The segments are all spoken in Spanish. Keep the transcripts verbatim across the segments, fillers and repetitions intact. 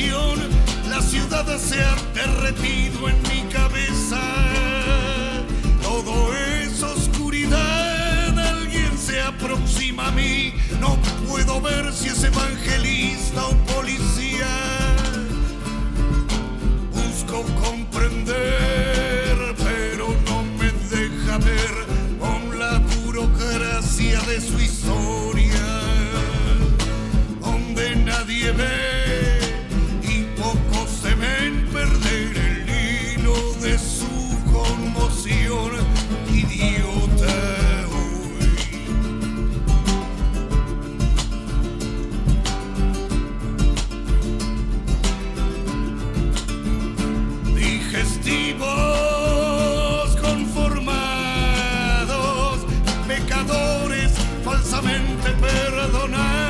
pasión, la ciudad se ha derretido en mi cabeza. Todo es oscuridad, alguien se aproxima a mí. No puedo ver si es evangelista o policía. Busco comprender, pero no me deja ver con la burocracia de su historia, donde nadie ve y pocos se ven perder el hilo de su conmoción idiota hoy. Digestivos conformados, pecadores falsamente perdonados.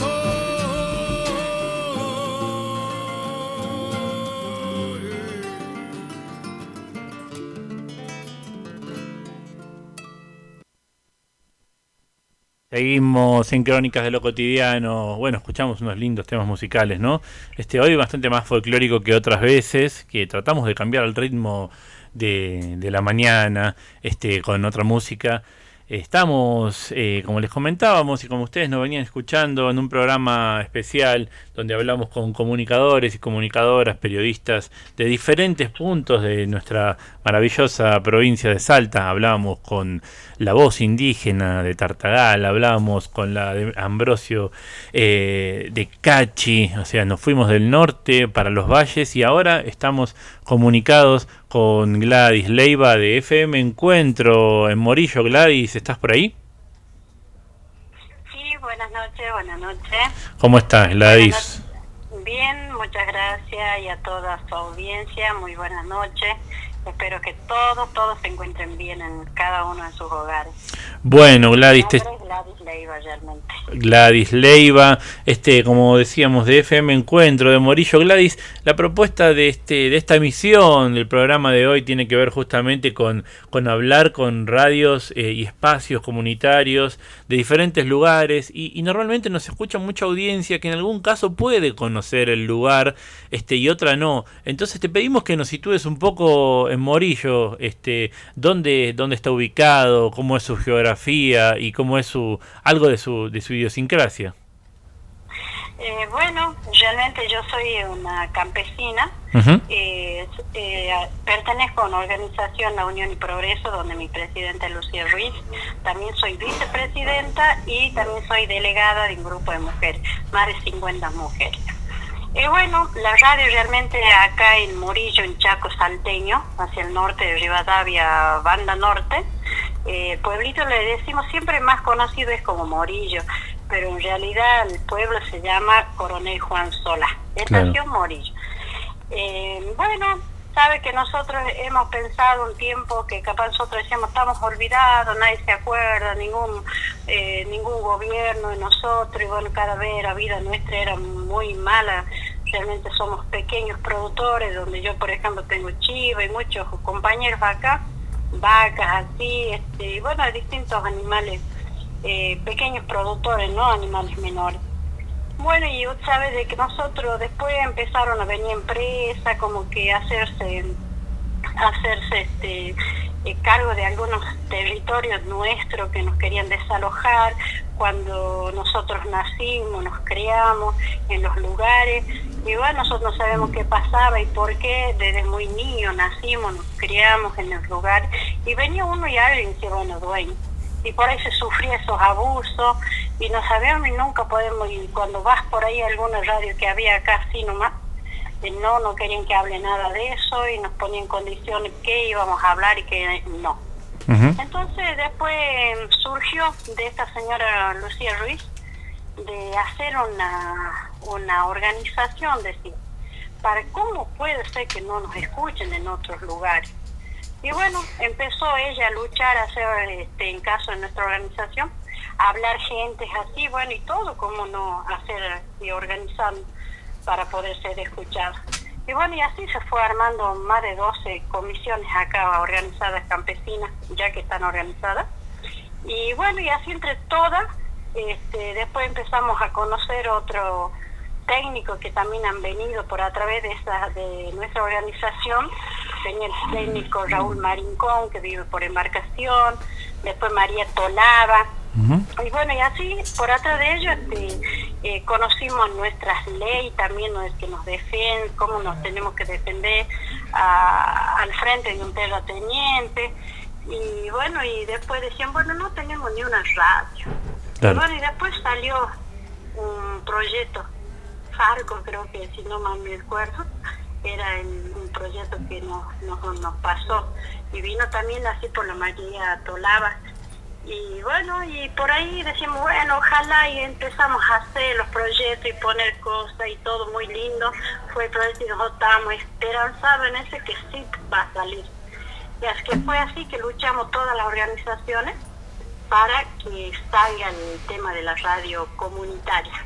Seguimos en Crónicas de lo Cotidiano. Bueno, escuchamos unos lindos temas musicales, ¿no? Este, hoy bastante más folclórico que otras veces, que tratamos de cambiar el ritmo de, de la mañana, este, con otra música. Estamos, eh, como les comentábamos y como ustedes nos venían escuchando, en un programa especial donde hablamos con comunicadores y comunicadoras, periodistas de diferentes puntos de nuestra maravillosa provincia de Salta. Hablábamos con la voz indígena de Tartagal, hablábamos con la de Ambrosio eh, de Cachi, o sea, nos fuimos del norte para los valles y ahora estamos comunicados con Gladys Leiva de F M Encuentro en Morillo. Gladys, ¿estás por ahí? Sí, buenas noches, buenas noches. ¿Cómo estás, Gladys? Bien, muchas gracias y a toda su audiencia, muy buenas noches. Espero que todos, todos se encuentren bien en cada uno de sus hogares. Bueno, Gladys, te... Gladys Leiva, realmente. Gladys Leiva, este, como decíamos, de F M Encuentro de Morillo. Gladys, la propuesta de este, de esta emisión del programa de hoy tiene que ver justamente con, con hablar con radios eh, y espacios comunitarios de diferentes lugares y, y normalmente nos escucha mucha audiencia que en algún caso puede conocer el lugar, este, y otra no. Entonces te pedimos que nos sitúes un poco en Morillo, este, dónde, dónde está ubicado, cómo es su geografía y cómo es su algo de su de su idiosincrasia. Eh, bueno, realmente yo soy una campesina, uh-huh. eh, eh, pertenezco a una organización, La Unión y Progreso, donde mi presidenta es Lucía Ruiz, también soy vicepresidenta y también soy delegada de un grupo de mujeres, más de cincuenta mujeres. Y bueno, la radio realmente acá en Morillo, en Chaco salteño, hacia el norte de Rivadavia, banda norte, eh, el pueblito le decimos siempre más conocido es como Morillo, pero en realidad el pueblo se llama Coronel Juan Solá, estación claro. Morillo. Eh, bueno, sabe que nosotros hemos pensado un tiempo que capaz nosotros decíamos estamos olvidados, nadie se acuerda, ningún eh, ningún gobierno de nosotros, y bueno, cada vez la vida nuestra era muy mala, realmente somos pequeños productores, donde yo por ejemplo tengo chiva y muchos compañeros acá, vacas así, este, y bueno, distintos animales, eh, pequeños productores, no animales menores. Bueno, y usted sabe de que nosotros después empezaron a venir empresas como que hacerse, hacerse este eh, cargo de algunos territorios nuestros que nos querían desalojar cuando nosotros nacimos, nos criamos en los lugares. Y bueno, nosotros no sabemos qué pasaba y por qué, desde muy niños nacimos, nos criamos en el lugar. Y venía uno y alguien que bueno, dueño. Y por ahí se sufría esos abusos y no sabemos y nunca podemos, y cuando vas por ahí a alguna radio que había acá así nomás, no, no querían que hable nada de eso y nos ponían condiciones que íbamos a hablar y que no. Uh-huh. Entonces después surgió de esta señora Lucía Ruiz de hacer una, una organización, decir, para cómo puede ser que no nos escuchen en otros lugares. Y bueno, empezó ella a luchar, a hacer, este, en caso de nuestra organización, a hablar gentes así, bueno, y todo, cómo no hacer y organizar para poder ser escuchada. Y bueno, y así se fue armando más de doce comisiones acá organizadas campesinas, ya que están organizadas. Y bueno, y así entre todas, este, después empezamos a conocer otro técnicos que también han venido por a través de, esa, de nuestra organización. Venía el técnico Raúl Marincón, que vive por Embarcación, después María Tolava. Uh-huh. Y bueno, y así, por atrás de ellos, este, eh, conocimos nuestras leyes también, que nos defienden, cómo nos tenemos que defender a, al frente de un terrateniente. Y bueno, y después decían, bueno, no tenemos ni una radio. Claro. Y bueno, y después salió un proyecto, Farco, creo que si no mal me acuerdo, era el, un proyecto que nos, nos, nos pasó. Y vino también así por la María Tolava. Y bueno, y por ahí decimos, bueno, ojalá, y empezamos a hacer los proyectos y poner cosas y todo muy lindo. Fue el proyecto y nosotros estábamos esperanzados en ese que sí va a salir. Y es que fue así que luchamos todas las organizaciones para que salga el tema de la radio comunitaria.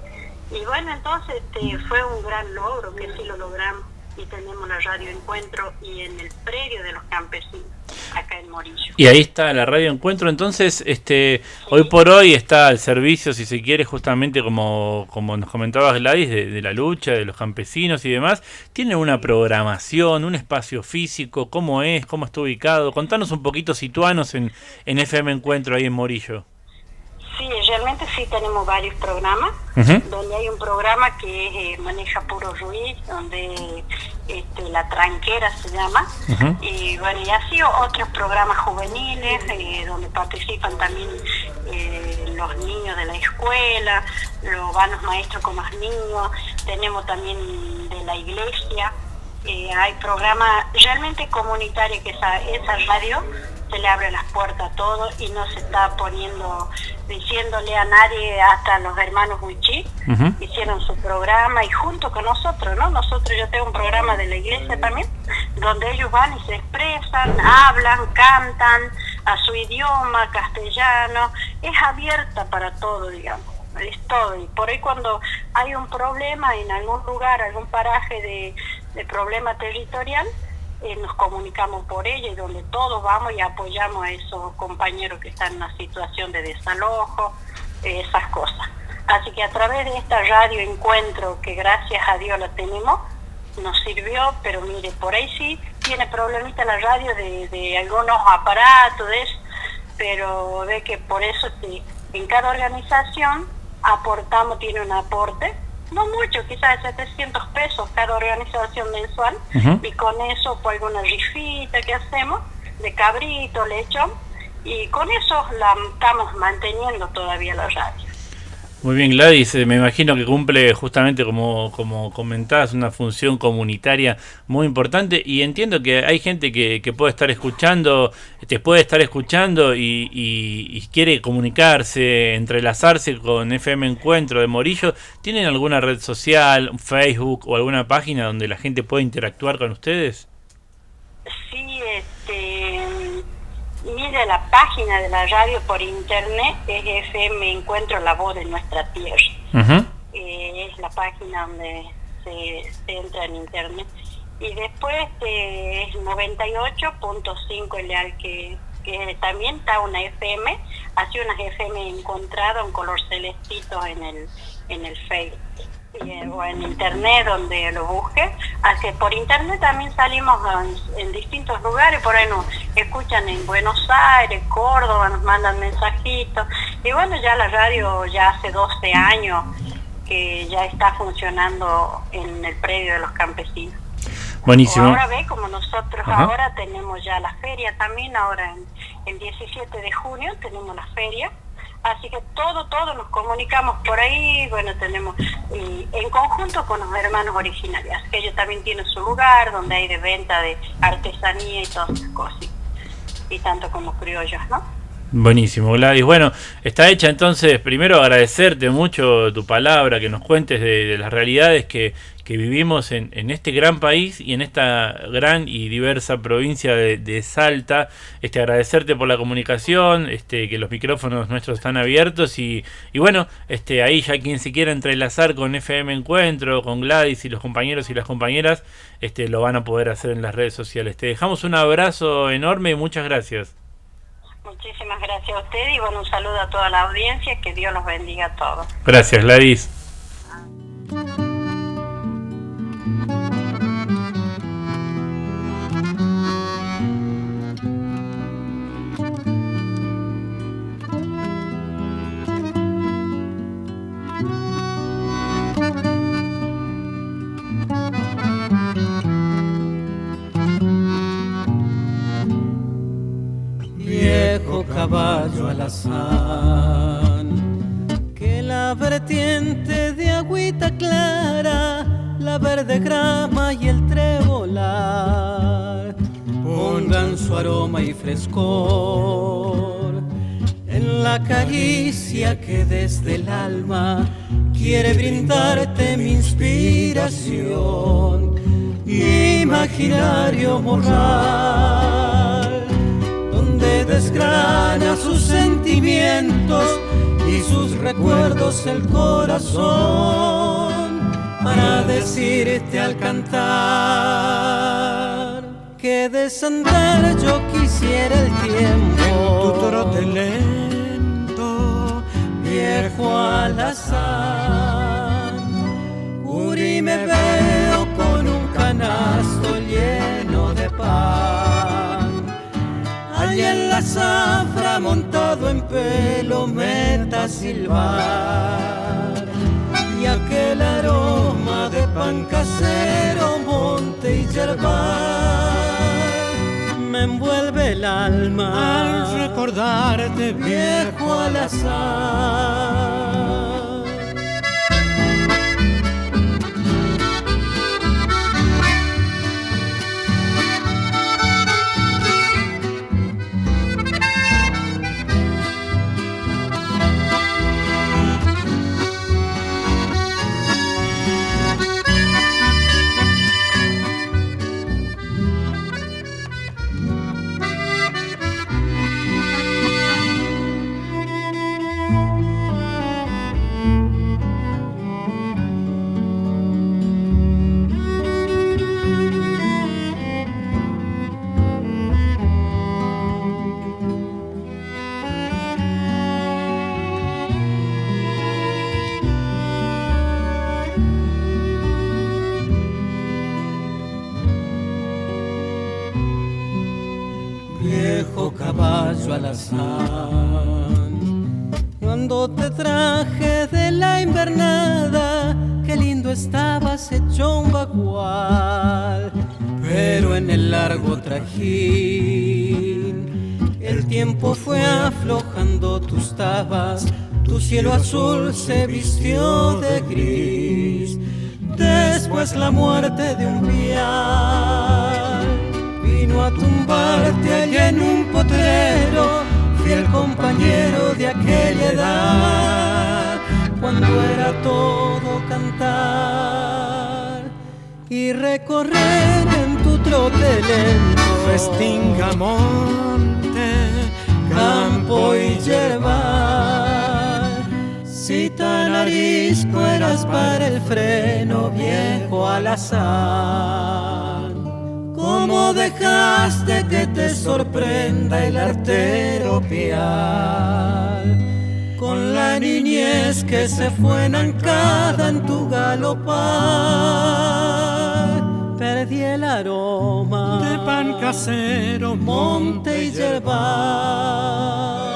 Y bueno, entonces este, fue un gran logro que sí lo logramos, y tenemos la radio Encuentro y en el predio de los campesinos, acá en Morillo. Y ahí está la radio Encuentro, entonces este sí. Hoy por hoy está al servicio, si se quiere, justamente como, como nos comentabas, Gladys, de, de la lucha, de los campesinos y demás. ¿Tiene una programación, un espacio físico? ¿Cómo es? ¿Cómo está ubicado? Contanos un poquito, situanos en, en F M Encuentro ahí en Morillo. Sí, realmente sí tenemos varios programas, uh-huh. donde hay un programa que eh, maneja Puro Ruiz, donde este, La Tranquera se llama, uh-huh. y bueno, y así otros programas juveniles, eh, donde participan también eh, los niños de la escuela, los van los maestros con los niños, tenemos también de la iglesia, eh, hay programas realmente comunitarios que esa, esa radio se le abre las puertas a todos y no se está poniendo, diciéndole a nadie, hasta los hermanos Huichí, uh-huh. hicieron su programa y junto con nosotros, ¿no? Nosotros, yo tengo un programa de la iglesia también, donde ellos van y se expresan, hablan, cantan a su idioma, castellano, es abierta para todo, digamos, es todo. Y por ahí cuando hay un problema en algún lugar, algún paraje de, de problema territorial, Eh, nos comunicamos por ella, y donde todos vamos y apoyamos a esos compañeros que están en una situación de desalojo, eh, esas cosas. Así que a través de esta radio Encuentro, que gracias a Dios la tenemos, nos sirvió, pero mire, por ahí sí tiene problemita la radio de, de algunos aparatos, de eso, pero ve que por eso sí, en cada organización aportamos, tiene un aporte, no mucho, quizás de setecientos pesos cada organización mensual, uh-huh. y con eso pues alguna rifita que hacemos de cabrito, lechón, y con eso la estamos manteniendo todavía la radio. Muy bien, Gladys, me imagino que cumple justamente como, como comentabas una función comunitaria muy importante, y entiendo que hay gente que, que puede estar escuchando, te puede estar escuchando y, y, y quiere comunicarse, entrelazarse con F M Encuentro de Morillo. ¿Tienen alguna red social, Facebook o alguna página donde la gente pueda interactuar con ustedes? Sí, este... mire, la página de la radio por internet es F M Encuentro, la voz de nuestra tierra. Uh-huh. Eh, es la página donde se, se entra en internet. Y después eh, es noventa y ocho punto cinco el Leal, que, que también está una F M, hace unas F M encontradas, un color celestito en el, en el Facebook. Y, o en internet, donde lo busque. Así por internet también salimos en, en distintos lugares, por ahí nos escuchan en Buenos Aires, Córdoba, nos mandan mensajitos, y bueno, ya la radio ya hace doce años que ya está funcionando en el predio de los campesinos. Buenísimo. O ahora ve, como nosotros Ajá. ahora tenemos ya la feria también, ahora en el diecisiete de junio tenemos la feria. Así que todo, todo nos comunicamos por ahí, bueno, tenemos y en conjunto con los hermanos originarios, que ellos también tienen su lugar donde hay de venta de artesanía y todas esas cosas, y tanto como criollos, ¿no? Buenísimo, Gladys. Bueno, está hecha entonces. Primero agradecerte mucho tu palabra, que nos cuentes de, de las realidades que, que vivimos en, en este gran país y en esta gran y diversa provincia de, de Salta. Este, agradecerte por la comunicación, este, que los micrófonos nuestros están abiertos y, y bueno, este, ahí ya quien se quiera entrelazar con F M Encuentro, con Gladys y los compañeros y las compañeras, este, lo van a poder hacer en las redes sociales. Te dejamos un abrazo enorme y muchas gracias. Muchísimas gracias a usted y bueno, un saludo a toda la audiencia, que Dios los bendiga a todos. Gracias, Gladys. caballo alazán, que la vertiente de agüita clara, la verde grama y el trebolar pongan su aroma y frescor en la caricia que desde el alma quiere brindarte mi inspiración. Imaginario morral, donde desgrana sus sentimientos y sus recuerdos el corazón, para decirte al cantar que desandar yo quisiera el tiempo en tu trote lento, viejo alazán. Uri, me veo con un canasto lleno de pan, allá en la zafra montado en pelo meta a silbar, y aquel aroma de pan casero, monte y yerbal me envuelve el alma al recordarte, viejo alazán. Caballo alazán, cuando te traje de la invernada, qué lindo estabas hecho un bagual, pero en el largo trajín el tiempo fue aflojando tus tabas, tu cielo azul se vistió de gris, después la muerte de un vial vino a tumbarte allá en un potrero, fiel compañero de aquella edad, cuando era todo cantar y recorrer en tu trote lento, restinga monte, campo y yerbal. Si tan arisco eras para el freno, viejo alazán, ¿cómo dejaste que te sorprenda el artero pial? Con la niñez que se fue enancada en tu galopar, perdí el aroma de pan casero, monte y yerbal.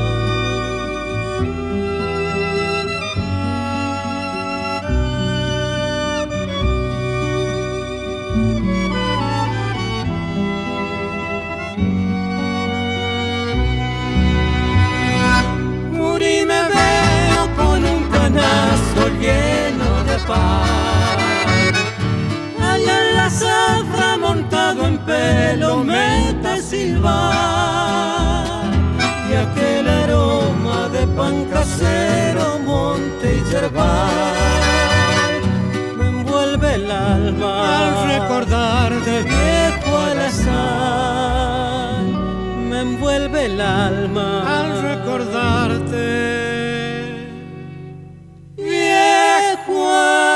Y me veo con un canasto lleno de pan, allá en la zafra montado en pelo meta a silbar, y aquel aroma de pan casero, monte y yerbal me envuelve el alma al recordarte, viejo alazán, me envuelve el alma al recordarte, viejo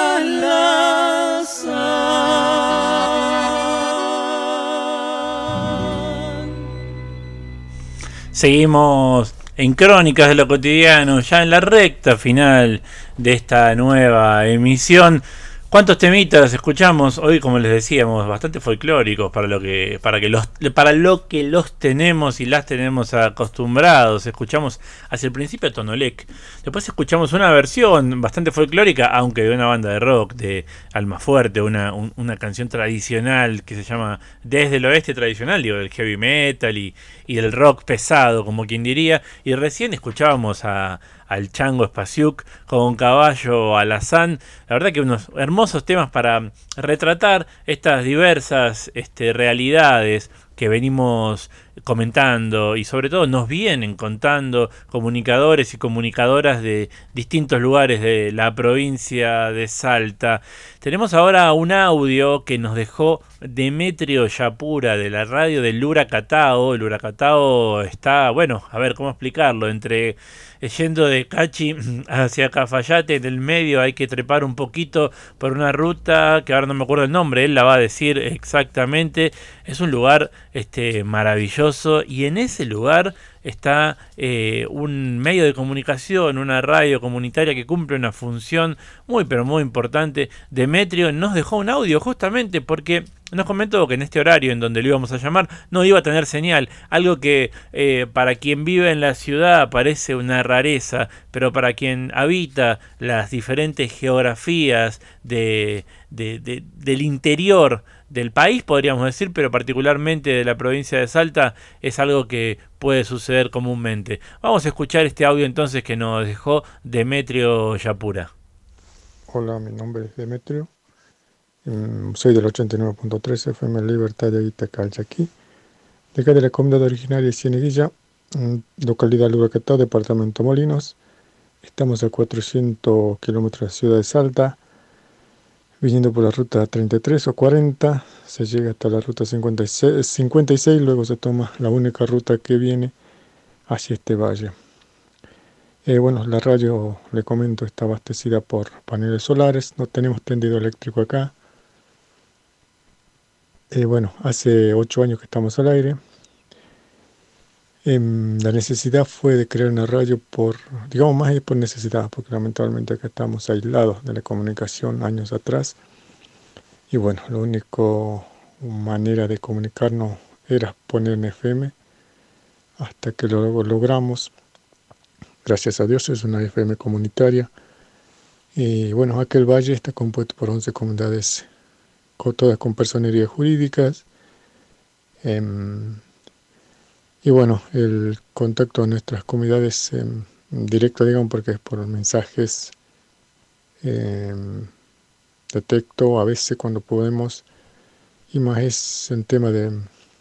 alazán. Seguimos en Crónicas de lo Cotidiano, ya en la recta final de esta nueva emisión, ¿Cuántos temitas escuchamos hoy? Como les decíamos, bastante folclóricos para lo que para que los para lo que los tenemos y las tenemos acostumbrados. Escuchamos hacia el principio a Tonolec, después escuchamos una versión bastante folclórica, aunque de una banda de rock de Almafuerte, una un, una canción tradicional que se llama Desde el Oeste tradicional, digo, del heavy metal y y del rock pesado, como quien diría. Y recién escuchábamos a al Chango Spasiuk con Caballo Alazán. La verdad que unos hermosos temas para retratar estas diversas este, realidades que venimos comentando y sobre todo nos vienen contando comunicadores y comunicadoras de distintos lugares de la provincia de Salta. Tenemos ahora un audio que nos dejó Demetrio Yapura de la radio del Huracatao. El Huracatao está, bueno, a ver cómo explicarlo, entre yendo de Cachi hacia Cafayate, en el medio hay que trepar un poquito por una ruta que ahora no me acuerdo el nombre, él la va a decir exactamente. Es un lugar este, maravilloso y en ese lugar está eh, un medio de comunicación, una radio comunitaria que cumple una función muy pero muy importante. Demetrio nos dejó un audio justamente porque nos comentó que en este horario en donde lo íbamos a llamar no iba a tener señal, algo que eh, para quien vive en la ciudad parece una rareza, pero para quien habita las diferentes geografías de, de, de, del interior del país, podríamos decir, pero particularmente de la provincia de Salta, es algo que puede suceder comúnmente. Vamos a escuchar este audio entonces que nos dejó Demetrio Yapura. Hola, mi nombre es Demetrio. Soy del ochenta y nueve punto tres F M Libertad de Itacalchaquí, de acá de la comunidad originaria de Cieneguilla, localidad Huracatao, departamento Molinos. Estamos a cuatrocientos kilómetros de la ciudad de Salta, viniendo por la ruta treinta y tres o cuarenta, se llega hasta la ruta cincuenta y seis, cincuenta y seis, luego se toma la única ruta que viene hacia este valle. Eh, bueno, la radio, le comento, está abastecida por paneles solares, no tenemos tendido eléctrico acá. Eh, bueno, hace ocho años que estamos al aire. Eh, la necesidad fue de crear una radio por, digamos más por necesidad, porque lamentablemente acá estamos aislados de la comunicación años atrás. Y bueno, la única manera de comunicarnos era poner en F M, hasta que lo logramos. Gracias a Dios es una F M comunitaria. Y bueno, aquel valle está compuesto por once comunidades, todas con personerías jurídicas. Eh, y bueno, el contacto a nuestras comunidades eh, directo, digamos, porque es por mensajes eh, de texto, a veces cuando podemos, y más es en tema de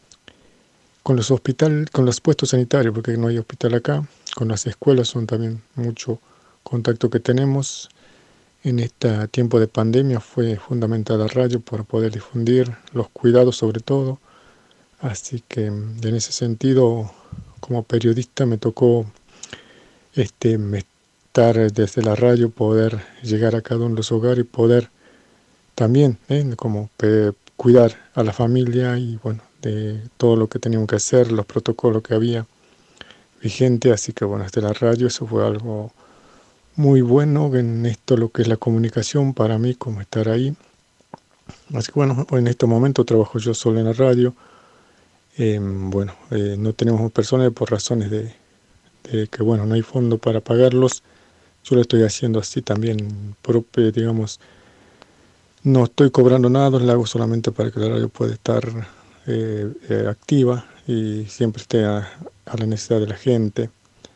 con los hospitales, con los puestos sanitarios, porque no hay hospital acá, con las escuelas son también mucho contacto que tenemos. En este tiempo de pandemia fue fundamental la radio para poder difundir los cuidados sobre todo. Así que en ese sentido, como periodista me tocó este, estar desde la radio, poder llegar a cada uno de los hogares y poder también eh, como eh, cuidar a la familia y bueno, de todo lo que teníamos que hacer, los protocolos que había vigente. Así que bueno, desde la radio eso fue algo muy bueno en esto, lo que es la comunicación para mí, como estar ahí. Así que bueno, en este momento trabajo yo solo en la radio. Eh, bueno, eh, no tenemos personas por razones de, de que bueno, no hay fondo para pagarlos. Yo lo estoy haciendo así también, propio, digamos, no estoy cobrando nada, lo hago solamente para que la radio pueda estar eh, eh, activa y siempre esté a, a la necesidad de la gente.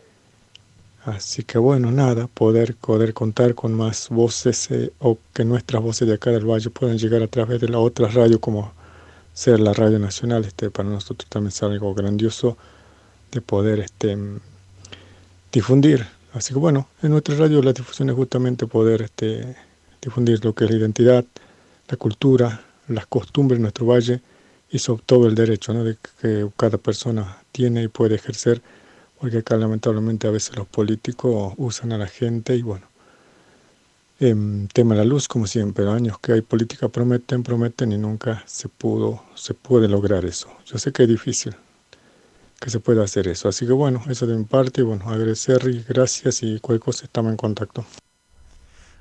Así que bueno, nada, poder, poder contar con más voces eh, o que nuestras voces de acá del valle puedan llegar a través de la otra radio como ser la radio nacional, este, para nosotros también es algo grandioso de poder este, difundir. Así que bueno, en nuestra radio la difusión es justamente poder este, difundir lo que es la identidad, la cultura, las costumbres de nuestro valle y sobre todo el derecho, ¿no?, de que cada persona tiene y puede ejercer, porque acá lamentablemente a veces los políticos usan a la gente y bueno, eh, tema de la luz como siempre, años que hay política prometen, prometen y nunca se pudo, se puede lograr eso. Yo sé que es difícil que se pueda hacer eso, así que bueno, eso de mi parte, y bueno, agradecer y gracias y cualquier cosa estamos en contacto.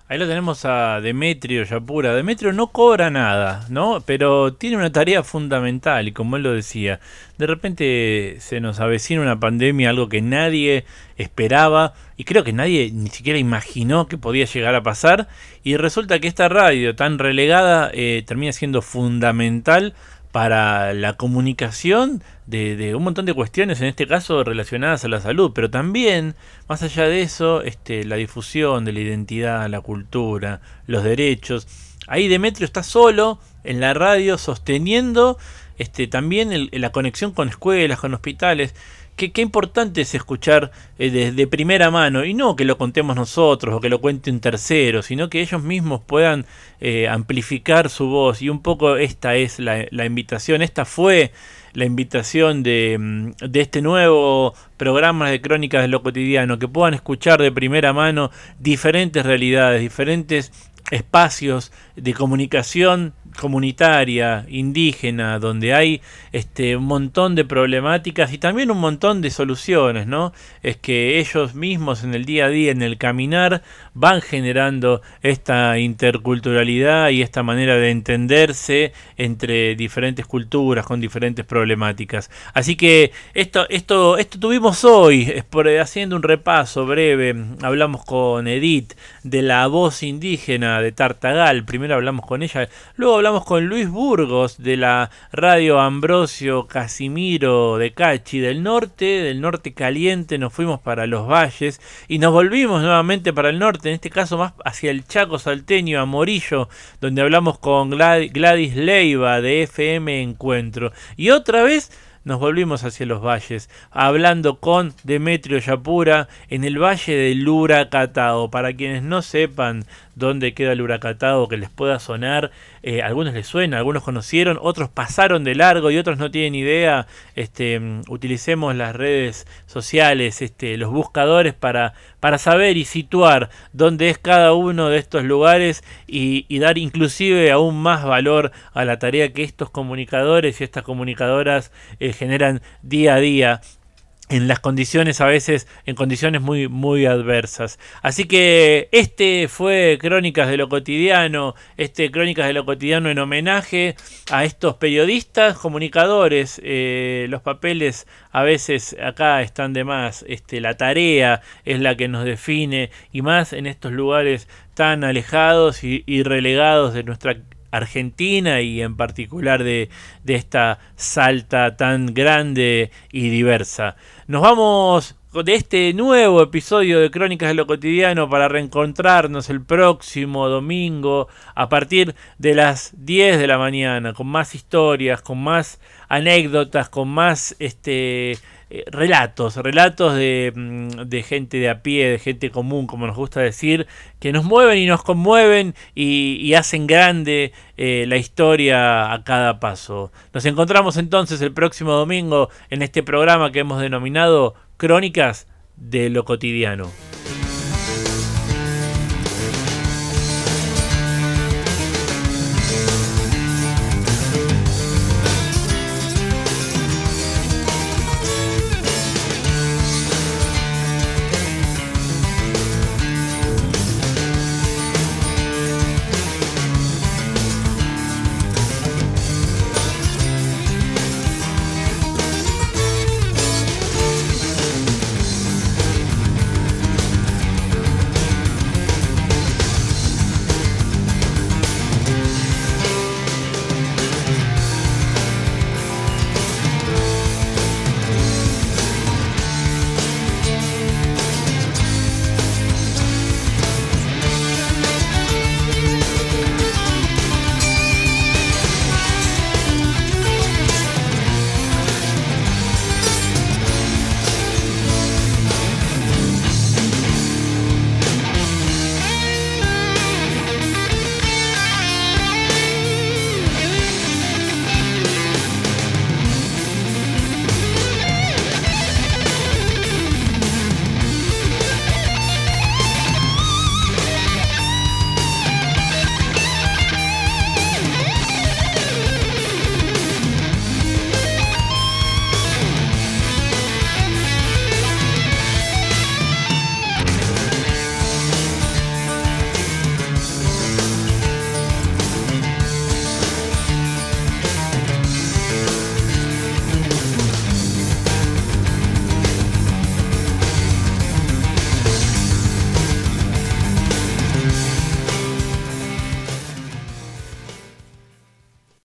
Ahí lo tenemos a Demetrio Yapura. Demetrio no cobra nada, ¿no? Pero tiene una tarea fundamental y como él lo decía, de repente se nos avecina una pandemia, algo que nadie esperaba y creo que nadie ni siquiera imaginó que podía llegar a pasar y resulta que esta radio tan relegada eh, termina siendo fundamental para la comunicación de, de un montón de cuestiones, en este caso relacionadas a la salud, pero también, más allá de eso, este, la difusión de la identidad, la cultura, los derechos. Ahí Demetrio está solo en la radio sosteniendo este, también el, la conexión con escuelas, con hospitales. Qué, qué importante es escuchar eh, de, de primera mano, y no que lo contemos nosotros o que lo cuente un tercero, sino que ellos mismos puedan eh, amplificar su voz. Y un poco esta es la, la invitación, esta fue la invitación de, de este nuevo programa de Crónicas de lo Cotidiano, que puedan escuchar de primera mano diferentes realidades, diferentes espacios de comunicación comunitaria, indígena, donde hay este un montón de problemáticas y también un montón de soluciones, ¿no? Es que ellos mismos en el día a día, en el caminar, van generando esta interculturalidad y esta manera de entenderse entre diferentes culturas con diferentes problemáticas. Así que esto esto esto tuvimos hoy, es por, haciendo un repaso breve. Hablamos con Edith de la voz indígena de Tartagal, primero hablamos con ella, luego hablamos con Luis Burgos de la radio Ambrosio Casimiro de Cachi, del norte, del norte caliente, nos fuimos para los valles y nos volvimos nuevamente para el norte, en este caso más hacia el Chaco salteño, a Morillo, donde hablamos con Gladys Leiva de F M Encuentro, y otra vez nos volvimos hacia los valles, hablando con Demetrio Yapura en el valle del Huracatao. Para quienes no sepan dónde queda el Huracatao, que les pueda sonar, eh, algunos les suena, algunos conocieron, otros pasaron de largo y otros no tienen idea. Este, utilicemos las redes sociales, este, los buscadores para, para saber y situar dónde es cada uno de estos lugares y, y dar inclusive aún más valor a la tarea que estos comunicadores y estas comunicadoras eh, generan día a día en las condiciones, a veces en condiciones muy muy adversas. Así que este fue Crónicas de lo Cotidiano, este Crónicas de lo Cotidiano en homenaje a estos periodistas, comunicadores. Eh, los papeles a veces acá están de más, este, la tarea es la que nos define, y más en estos lugares tan alejados y, y relegados de nuestra Argentina y en particular de, de esta Salta tan grande y diversa. Nos vamos de este nuevo episodio de Crónicas de lo Cotidiano para reencontrarnos el próximo domingo a partir de las diez de la mañana con más historias, con más anécdotas, con más este eh, relatos, relatos de, de gente de a pie, de gente común, como nos gusta decir, que nos mueven y nos conmueven y, y hacen grande eh, la historia a cada paso. Nos encontramos entonces el próximo domingo en este programa que hemos denominado Crónicas de lo Cotidiano.